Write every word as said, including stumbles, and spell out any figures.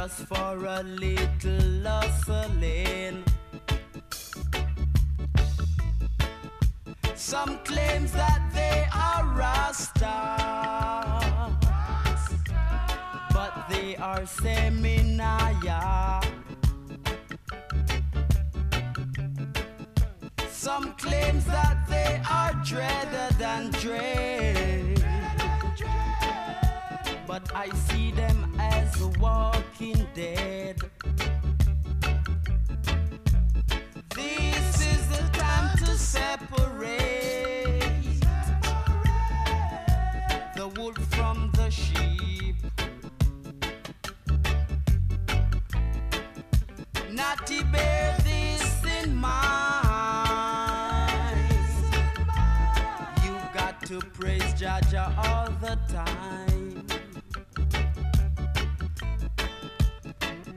just for a little hustling. Some claims that they are Rasta, but they are Seminaya. Some claims that they are dreader than dread, but I see them as walking dead. This is the time to separate the wolf from the sheep. Natty, bear this in mind. You got to praise Jah Jah all the time.